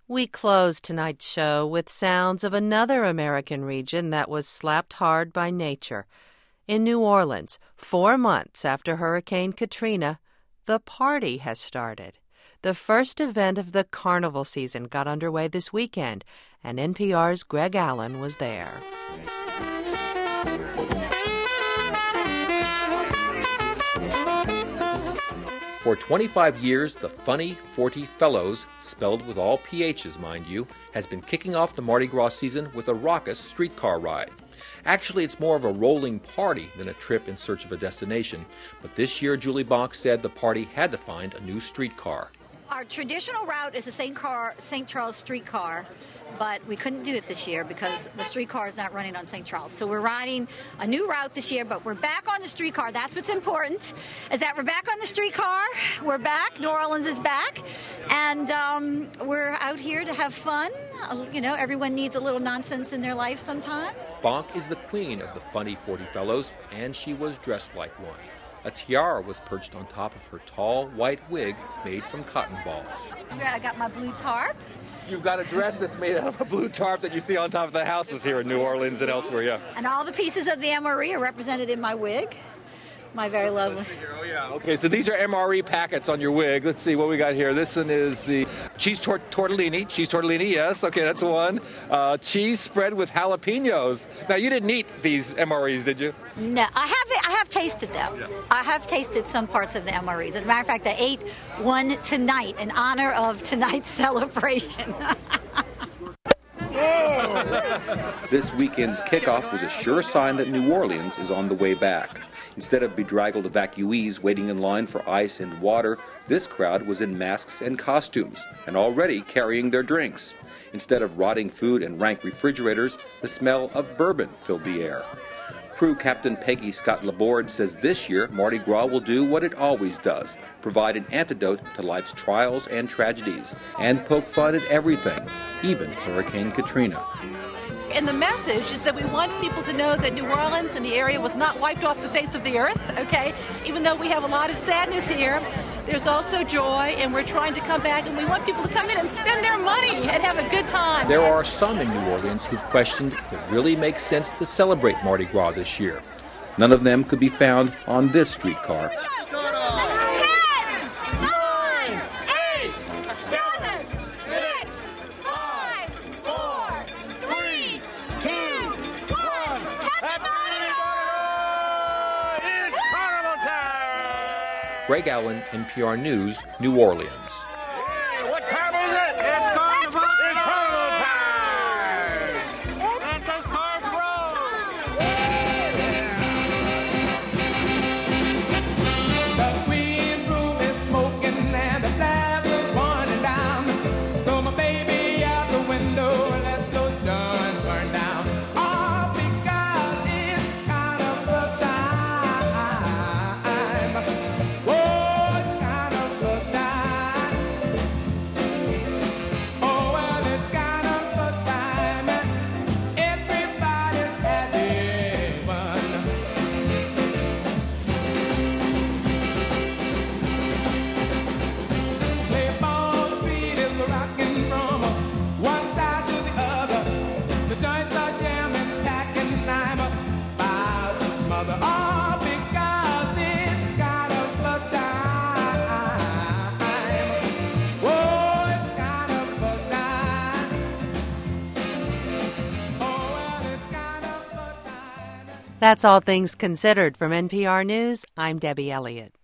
We close tonight's show with sounds of another American region that was slapped hard by nature. In New Orleans, 4 months after Hurricane Katrina, the party has started. The first event of the carnival season got underway this weekend, and NPR's Greg Allen was there. For 25 years, the Funny 40 Fellows, spelled with all PHs, mind you, has been kicking off the Mardi Gras season with a raucous streetcar ride. Actually, it's more of a rolling party than a trip in search of a destination. But this year, Julie Bonk said the party had to find a new streetcar. Our traditional route is the St. Charles streetcar, but we couldn't do it this year because the streetcar is not running on St. Charles. So we're riding a new route this year, but we're back on the streetcar. That's what's important, is that we're back on the streetcar. We're back. New Orleans is back. And we're out here to have fun. You know, everyone needs a little nonsense in their life sometime. Bonk is the queen of the Funny 40 Fellows, and she was dressed like one. A tiara was perched on top of her tall, white wig made from cotton balls. I got my blue tarp. You've got a dress that's made out of a blue tarp that you see on top of the houses here in New Orleans and elsewhere, yeah. And all the pieces of the MRE are represented in my wig. My very lovely. Let's see here. Oh, yeah. Okay, so these are MRE packets on your wig. Let's see what we got here. This one is the cheese tortellini. Cheese tortellini, yes. Okay, that's one. Cheese spread with jalapenos. Now, you didn't eat these MREs, did you? No, I have tasted them. Yeah. I have tasted some parts of the MREs. As a matter of fact, I ate one tonight in honor of tonight's celebration. This weekend's kickoff was a sure sign that New Orleans is on the way back. Instead of bedraggled evacuees waiting in line for ice and water, this crowd was in masks and costumes, and already carrying their drinks. Instead of rotting food and rank refrigerators, the smell of bourbon filled the air. Crew Captain Peggy Scott Laborde says this year Mardi Gras will do what it always does, provide an antidote to life's trials and tragedies, and poke fun at everything, even Hurricane Katrina. And the message is that we want people to know that New Orleans and the area was not wiped off the face of the earth, okay? Even though we have a lot of sadness here, there's also joy, and we're trying to come back, and we want people to come in and spend their money and have a good time. There are some in New Orleans who've questioned if it really makes sense to celebrate Mardi Gras this year. None of them could be found on this streetcar. Greg Allen, NPR News, New Orleans. Hey, what time is it? It's carnival time! It's carnival time! Let those cars roll! The green room is smoking and the flames are running down. Throw my baby out the window and let those guns burn down. All because it's carnival time. That's All Things Considered from NPR News. I'm Debbie Elliott.